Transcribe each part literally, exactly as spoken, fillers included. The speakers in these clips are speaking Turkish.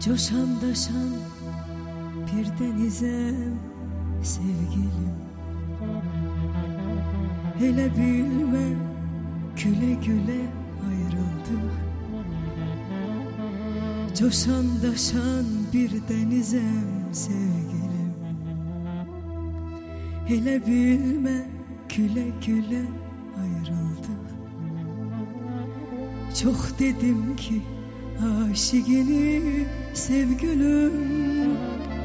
Coşan daşan bir denizem sevgilim. Hele bilme güle güle ayrıldık. Coşan daşan bir denizem sevgilim. Hele bilme güle güle ayrıldık. Çok dedim ki aşigini sevgülüm,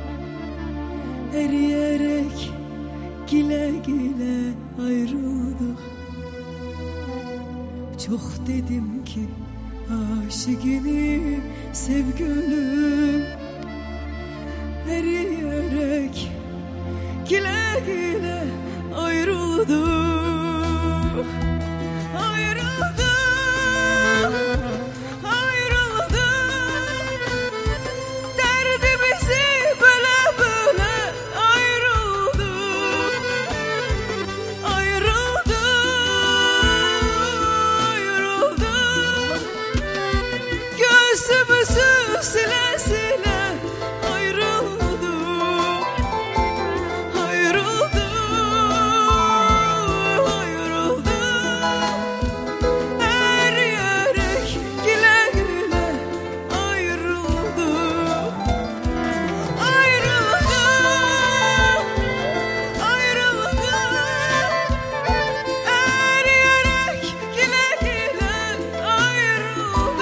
eriyerek gile gile ayrıldık. Çok dedim ki aşigini sevgülüm, eriyerek gile gile ayrıldık. Ayrıldık. Sile sile ayrıldık, ayrıldık, ayrıldık. Eriyerek güle güle ayrıldık, ayrıldık, ayrıldık. Eriyerek güle güle ayrıldık.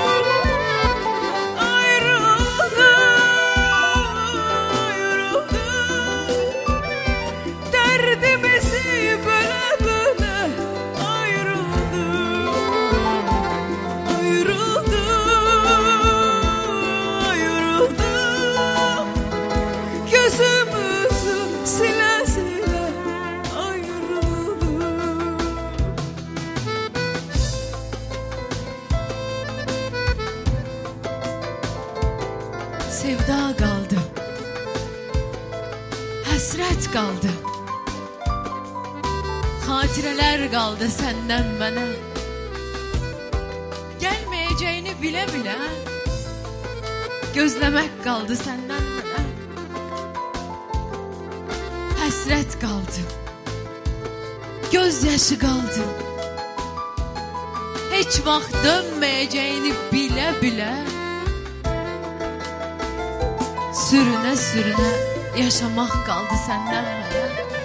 Sevda kaldı, hasret kaldı, hatireler kaldı senden bana. Gelmeyeceğini bile bile gözlemek kaldı senden bana. Hasret kaldı, gözyaşı kaldı, hiç vaxt dönmeyeceğini bile bile sürüne sürüne yaşamak kaldı senden bana.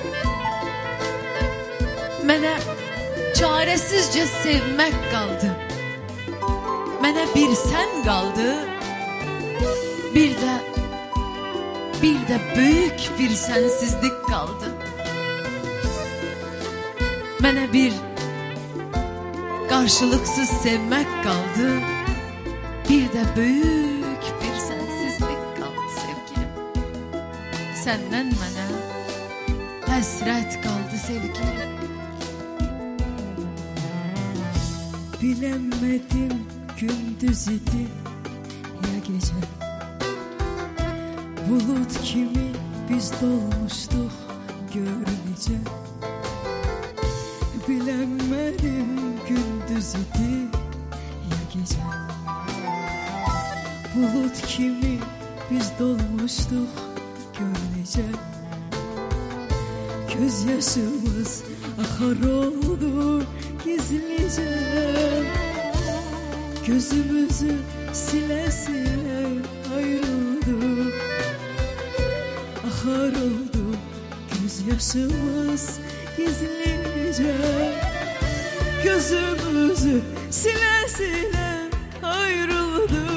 Mənə çaresizce sevmek kaldı. Mənə bir sen kaldı. Bir de bir de büyük bir sensizlik kaldı. Mənə bir karşılıksız sevmek kaldı. Bir de büyük bir sensizlik kaldı sevgilim. Senden mənə hasret kaldı sevgilim. Bilemedim gündüz idi ya gece, bulut kimi biz dolmuştuk görünce. Bilemedim gündüz idi ya gece, bulut kimi biz dolmuştuk görünce. Gözyaşımız akar oldu gizlice, gözümüzü sile sile ayrıldık. Akar oldu gözyaşımız gizlice, gözümüzü sile sile ayrıldık.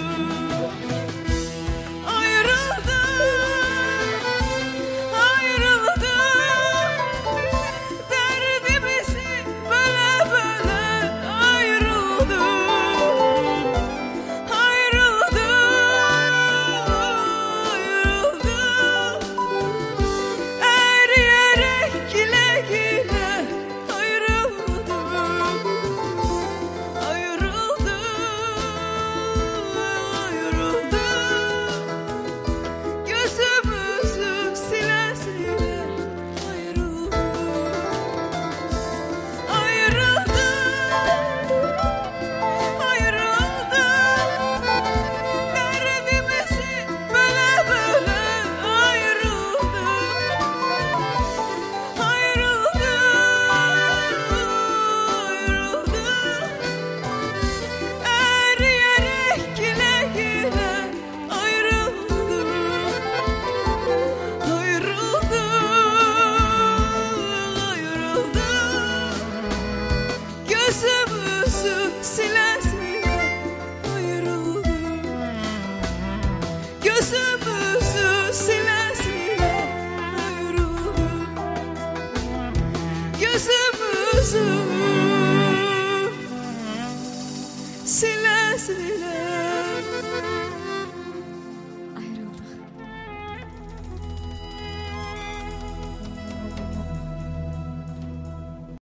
gözüm